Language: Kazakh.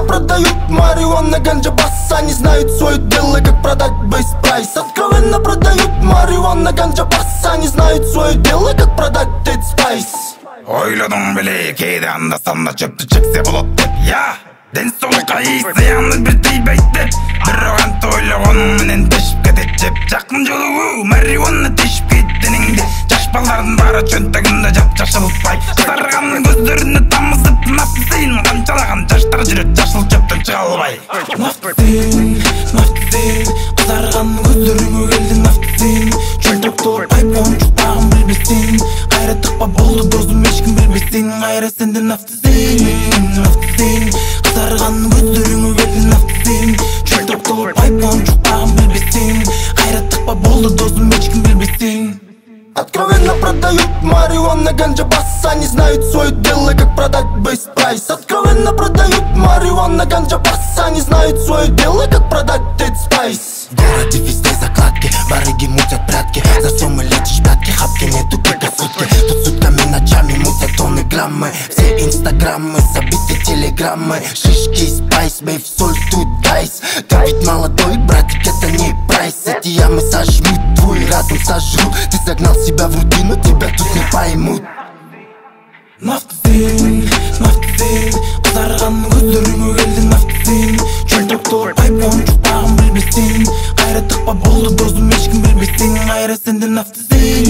продают марихуана, ганджа, баса. Они знают свое дело, как продать бейс прайс. Откровенно продают марихуана, ганджа, баса. Они знают свое дело, как продать dead spice. Ойладың біле кейде анда-санда чөпті чексе болады деп, я денсаулыққа ей зияны бір тибейді деп. Бір оған тойлағаның менен тешіп кетет жеп. Жақын жолы марихуана тешіп кеттеніңде. Жашпалардың бары чөнтігінде жап-жашылтпай. Қызарған көздеріне тамызып нафтысин. Қаншалаған жаштар жүрет жашыл чөптен шыға албай. Нафтысин, нафтысин, қызарған көздеріңе келді нафтысин. Чөнтік толып айпон жұқтағын білбесін. Қайраттық па болды дозым ешкім білбесін. Қайра сенде нафтысин, нафтысин, қызарған көздеріңе келді нафтысин. Чөнтік толып айпон жұқтағын білбесін. Қайраттық па болды дозым ешкім білбесін. Откровенно продают марихуана, ганджа, баса. Они знают свое дело, как продать бейс прайс. Откровенно продают марихуана, ганджа, баса. Они знают свое дело, как продать dead spice. В городе везде закладки, барыги мутят прятки. За суммы летишь пятки, хапки нету пика сутки. Тут сутками ночами мутят тонны граммы. Все инстаграммы забиты телеграммы. Шишки, спайс, бейф, соль, тут гайс. Ты ведь молодой, братик, это не прайс. Эти ямы сожмут, твой разум сожрут. Ты загнал себя в рутину, тебя тут не поймут. Нафтысин, нафтысин, қызарған көздеріңе келді нафтысин. Чөнтік толып айпон жұқтағын білбесін. Қайраттық па болды дозым ешкім білбесін. Қайра сенде нафтысин.